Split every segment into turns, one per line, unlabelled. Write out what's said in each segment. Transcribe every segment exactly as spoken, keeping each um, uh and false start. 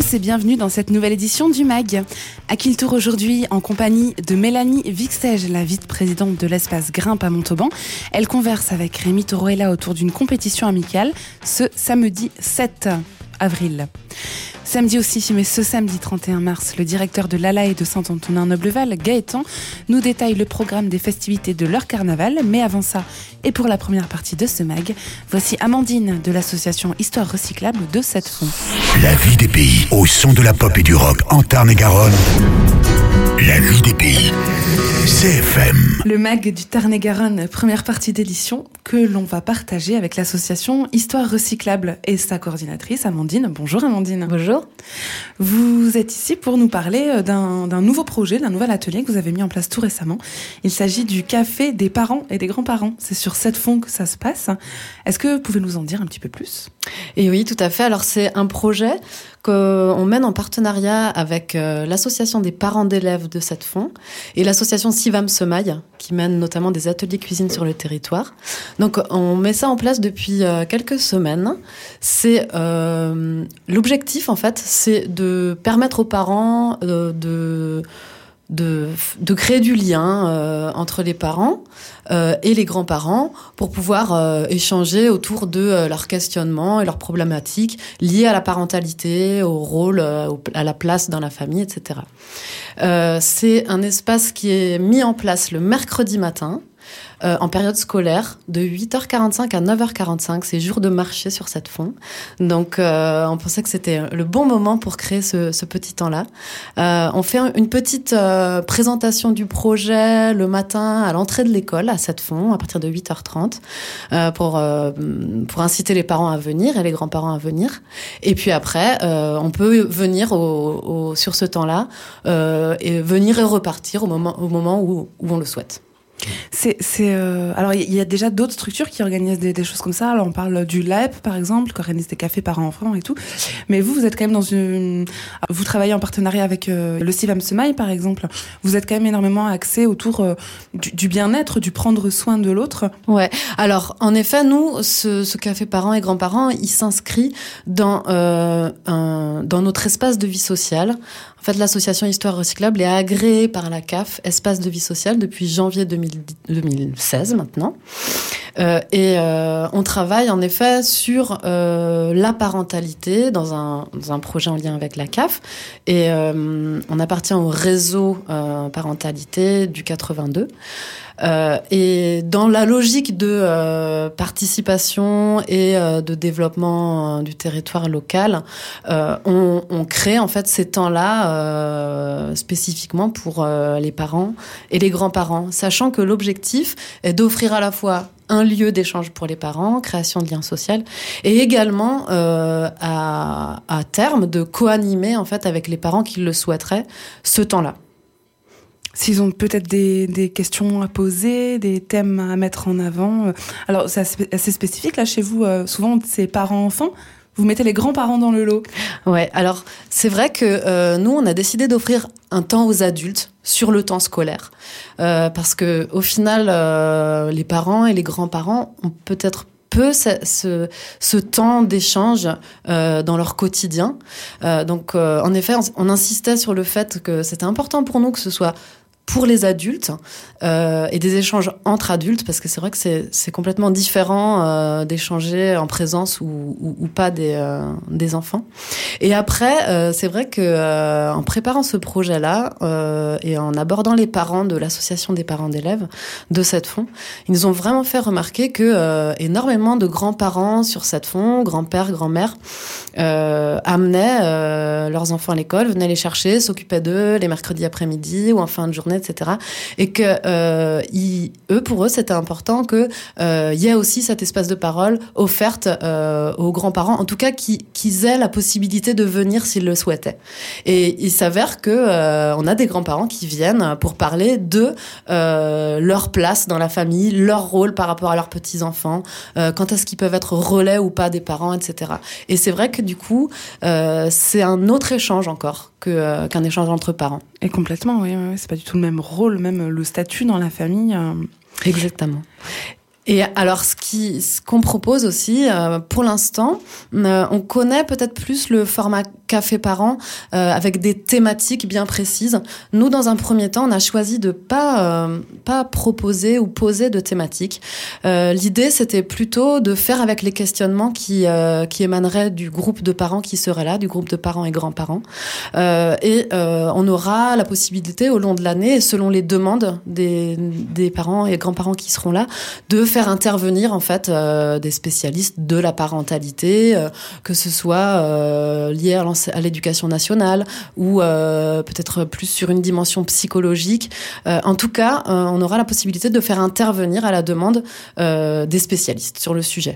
tous et bienvenue dans cette nouvelle édition du M A G. À qui le tour aujourd'hui en compagnie de Mélanie Vixège, la vice-présidente de l'espace Grimpe à Montauban. Elle converse avec Rémi Torroella autour d'une compétition amicale ce samedi sept avril. Samedi aussi, mais ce samedi trente et un mars, le directeur de l'A L A et de Saint-Antonin-Noble-Val, Gaëtan, nous détaille le programme des festivités de leur carnaval. Mais avant ça, et pour la première partie de ce M A G, voici Amandine de l'association Histoire Recyclable de Sept-Fonds.
La vie des pays au son de la pop et du rock en Tarn-et-Garonne. La vie des pays. C F M.
Le M A G du Tarn-et-Garonne, première partie d'édition que l'on va partager avec l'association Histoire Recyclable et sa coordinatrice Amandine. Bonjour Amandine.
Bonjour.
Vous êtes ici pour nous parler d'un, d'un nouveau projet, d'un nouvel atelier que vous avez mis en place tout récemment. Il s'agit du café des parents et des grands-parents. C'est sur Sept-Fonds que ça se passe. Est-ce que vous pouvez nous en dire un petit peu plus ?
Et oui, tout à fait. Alors c'est un projet qu'on mène en partenariat avec euh, l'association des parents d'élèves de Sept-Fonds et l'association Sivam Semaille, qui mène notamment des ateliers cuisine sur le territoire. Donc on met ça en place depuis euh, quelques semaines. C'est euh, l'objectif en fait, c'est de permettre aux parents euh, de De, de créer du lien euh, entre les parents euh, et les grands-parents pour pouvoir euh, échanger autour de euh, leurs questionnements et leurs problématiques liées à la parentalité, au rôle, euh, à la place dans la famille, et cetera. Euh, c'est un espace qui est mis en place le mercredi matin, Euh, en période scolaire, de huit heures quarante-cinq à neuf heures quarante-cinq. C'est jour de marché sur Sept-Fonds. Donc, euh, on pensait que c'était le bon moment pour créer ce, ce petit temps-là. Euh, on fait une petite euh, présentation du projet le matin à l'entrée de l'école à Sept-Fonds, à partir de huit heures trente, euh, pour, euh, pour inciter les parents à venir et les grands-parents à venir. Et puis après, euh, on peut venir au, au, sur ce temps-là euh, et venir et repartir au moment, au moment où, où on le souhaite.
C'est, c'est euh... Alors, il y a déjà d'autres structures qui organisent des, des choses comme ça. Alors, on parle du L A E P, par exemple, qui organise des cafés parents-enfants et tout. Mais vous, vous êtes quand même dans une... Vous travaillez en partenariat avec euh, le Sivam Semaille, par exemple. Vous êtes quand même énormément axé autour euh, du, du bien-être, du prendre soin de l'autre.
Ouais. Alors, en effet, nous, ce, ce café parents et grands-parents, il s'inscrit dans, euh, un, dans notre espace de vie sociale. En fait, l'association Histoire Recyclable est agréée par la C A F, Espace de vie sociale, depuis janvier deux mille seize maintenant. Euh, et euh, on travaille en effet sur euh, la parentalité dans un, dans un projet en lien avec la C A F. Et euh, on appartient au réseau euh, parentalité du quatre-vingt-deux. Euh, et dans la logique de euh, participation et euh, de développement euh, du territoire local, euh, on, on crée en fait ces temps-là euh, spécifiquement pour euh, les parents et les grands-parents, sachant que l'objectif est d'offrir à la fois un lieu d'échange pour les parents, création de liens sociaux, et également euh, à, à terme de co-animer en fait avec les parents qui le souhaiteraient ce temps-là.
S'ils ont peut-être des, des questions à poser, des thèmes à mettre en avant. Alors, c'est assez spécifique, là, chez vous. Euh, souvent, c'est parents-enfants. Vous mettez les grands-parents dans le lot.
Ouais, alors, c'est vrai que euh, nous, on a décidé d'offrir un temps aux adultes sur le temps scolaire. Euh, parce que, au final, euh, les parents et les grands-parents ont peut-être peu ce, ce, ce temps d'échange euh, dans leur quotidien. Euh, donc, euh, en effet, on, on insistait sur le fait que c'était important pour nous que ce soit pour les adultes euh, et des échanges entre adultes, parce que c'est vrai que c'est, c'est complètement différent euh, d'échanger en présence ou, ou, ou pas des, euh, des enfants. Et après, euh, c'est vrai que euh, en préparant ce projet-là euh, et en abordant les parents de l'association des parents d'élèves de Sept-Fonds, ils nous ont vraiment fait remarquer que euh, énormément de grands-parents sur Sept-Fonds, grands-pères, grand-mères, euh, amenaient euh, leurs enfants à l'école, venaient les chercher, s'occupaient d'eux les mercredis après-midi ou en fin de journée, et cetera. Et que euh, ils, eux, pour eux, c'était important que euh, y ait aussi cet espace de parole offerte euh, aux grands-parents, en tout cas qui, qu'ils aient la possibilité de venir s'ils le souhaitaient. Et il s'avère que euh, on a des grands-parents qui viennent pour parler de euh, leur place dans la famille, leur rôle par rapport à leurs petits-enfants, euh, quand est-ce qu'ils peuvent être relais ou pas des parents, et cetera. Et c'est vrai que du coup, euh, c'est un autre échange encore que, euh, qu'un échange entre parents.
Et complètement, oui, oui, c'est pas du tout le même rôle, même le statut dans la famille. Euh...
Exactement. Et alors, ce, qui, ce qu'on propose aussi, euh, pour l'instant, euh, on connaît peut-être plus le format cafés par an euh, avec des thématiques bien précises. Nous, dans un premier temps, on a choisi de pas euh, pas proposer ou poser de thématiques. Euh, l'idée, c'était plutôt de faire avec les questionnements qui euh, qui émaneraient du groupe de parents qui serait là, du groupe de parents et grands-parents. Euh, et euh, on aura la possibilité au long de l'année, et selon les demandes des des parents et grands-parents qui seront là, de faire intervenir en fait euh, des spécialistes de la parentalité, euh, que ce soit euh, lié à à l'éducation nationale ou euh, peut-être plus sur une dimension psychologique. Euh, en tout cas, euh, on aura la possibilité de faire intervenir à la demande euh, des spécialistes sur le sujet.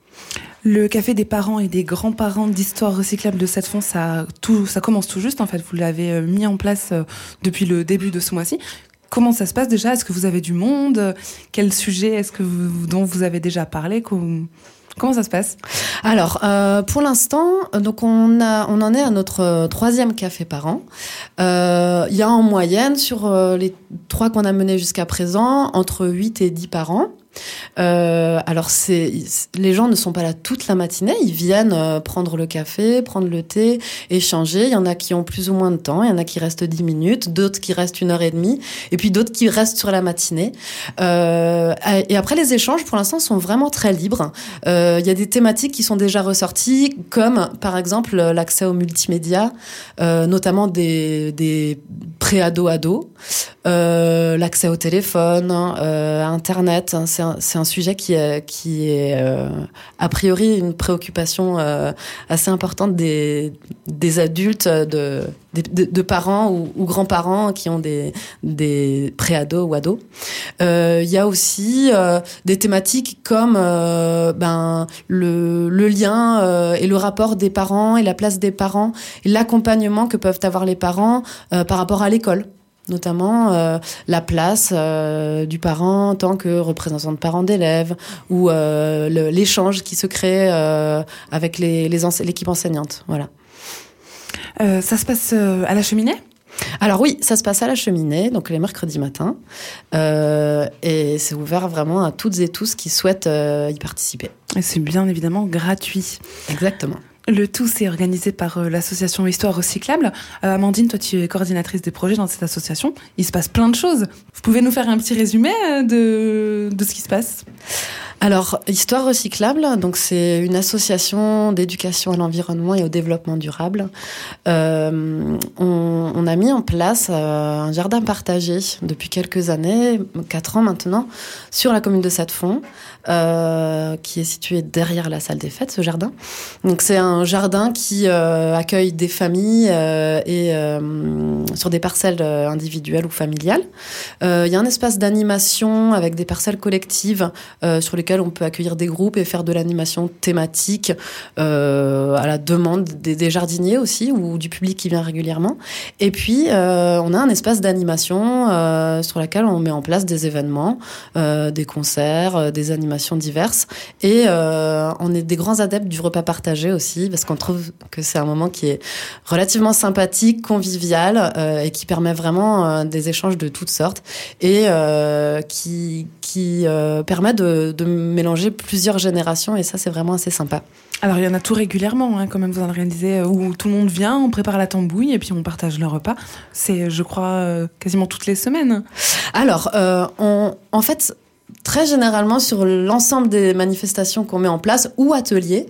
Le café des parents et des grands-parents d'histoire recyclable de Cette Fond, ça, tout, ça commence tout juste. En fait, vous l'avez mis en place depuis le début de ce mois-ci. Comment ça se passe déjà ? Est-ce que vous avez du monde ? Quel sujet est-ce que vous, dont vous avez déjà parlé ? Comment ça se passe ?
Alors, euh, pour l'instant, donc on a, on en est à notre troisième café par an. Euh, il y a en moyenne sur euh, les trois qu'on a menés jusqu'à présent entre huit et dix par an. Euh, alors c'est, les gens ne sont pas là toute la matinée, ils viennent euh, prendre le café, prendre le thé, échanger. Il y en a qui ont plus ou moins de temps, il y en a qui restent dix minutes, d'autres qui restent une heure et demie, et puis d'autres qui restent sur la matinée. Euh, et après les échanges, pour l'instant, sont vraiment très libres. Euh, il y a des thématiques qui sont déjà ressorties, comme par exemple l'accès aux multimédia, euh, notamment des, des pré-ados-ados, euh, l'accès au téléphone, euh, à Internet. C'est un, c'est un sujet qui est, qui est euh, a priori une préoccupation euh, assez importante des, des adultes, de, de, de parents ou, ou grands-parents qui ont des, des pré-ados ou ados. Euh, il y a aussi euh, des thématiques comme euh, ben, le, le lien euh, et le rapport des parents et la place des parents et l'accompagnement que peuvent avoir les parents euh, par rapport à l'école. Notamment euh, la place euh, du parent en tant que représentant de parents d'élèves ou euh, le, l'échange qui se crée euh, avec les, les ense- l'équipe enseignante. Voilà.
Euh, ça se passe euh, à la cheminée ?
Alors oui, ça se passe à la cheminée, donc les mercredis matins, euh, et c'est ouvert vraiment à toutes et tous qui souhaitent euh, y participer.
Et c'est bien évidemment gratuit.
Exactement.
Le tout, c'est organisé par euh, l'association Histoire Recyclable. Euh, Amandine, toi, tu es coordinatrice des projets dans cette association. Il se passe plein de choses. Vous pouvez nous faire un petit résumé de, de ce qui se passe ?
Alors, Histoire Recyclable, donc c'est une association d'éducation à l'environnement et au développement durable. Euh, on, on a mis en place euh, un jardin partagé depuis quelques années, quatre ans maintenant, sur la commune de Cette Fond, euh, qui est situé derrière la salle des fêtes, ce jardin. Donc c'est un jardin qui euh, accueille des familles euh, et euh, sur des parcelles individuelles ou familiales. Euh, il y a un espace d'animation avec des parcelles collectives euh, sur lesquelles on peut accueillir des groupes et faire de l'animation thématique euh, à la demande des, des jardiniers aussi ou du public qui vient régulièrement. Et puis euh, on a un espace d'animation euh, sur lequel on met en place des événements, euh, des concerts, euh, des animations diverses. Et euh, on est des grands adeptes du repas partagé aussi parce qu'on trouve que c'est un moment qui est relativement sympathique, convivial euh, et qui permet vraiment euh, des échanges de toutes sortes et euh, qui, qui euh, permet de, de mélanger plusieurs générations et ça c'est vraiment assez sympa.
Alors il y en a tout régulièrement hein, quand même, vous en organisez où tout le monde vient, on prépare la tambouille et puis on partage le repas. C'est je crois euh, quasiment toutes les semaines.
Alors euh, on, en fait très généralement, sur l'ensemble des manifestations qu'on met en place ou ateliers,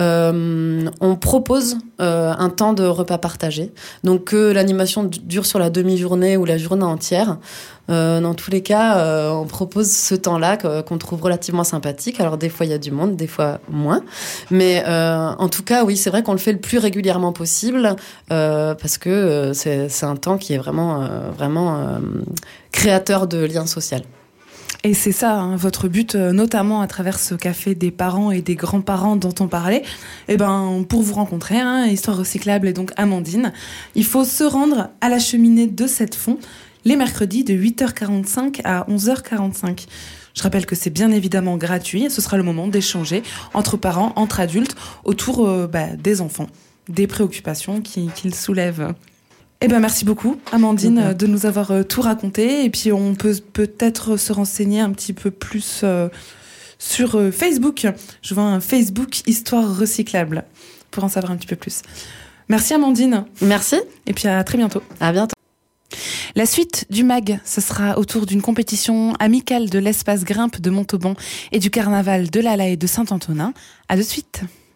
euh, on propose euh, un temps de repas partagé. Donc que l'animation dure sur la demi-journée ou la journée entière. Euh, dans tous les cas, euh, on propose ce temps-là qu'on trouve relativement sympathique. Alors des fois il y a du monde, des fois moins. Mais euh, en tout cas, oui, c'est vrai qu'on le fait le plus régulièrement possible euh, parce que euh, c'est, c'est un temps qui est vraiment, euh, vraiment euh, créateur de liens sociaux.
Et c'est ça, hein, votre but, euh, notamment à travers ce café des parents et des grands-parents dont on parlait. Et ben, pour vous rencontrer, hein, Histoire Recyclable et donc Amandine, il faut se rendre à la cheminée de Cette Fond les mercredis de huit heures quarante-cinq à onze heures quarante-cinq. Je rappelle que c'est bien évidemment gratuit et ce sera le moment d'échanger entre parents, entre adultes, autour euh, bah, des enfants, des préoccupations qui, qu'ils soulèvent. Eh ben merci beaucoup Amandine okay. de nous avoir euh, tout raconté et puis on peut peut-être se renseigner un petit peu plus euh, sur euh, Facebook. Je vois un Facebook Histoire Recyclable pour en savoir un petit peu plus. Merci Amandine.
Merci.
Et puis à très bientôt.
À bientôt.
La suite du M A G, ce sera autour d'une compétition amicale de l'espace Grimpe de Montauban et du carnaval de l'Ala et de Saint-Antonin. À de suite.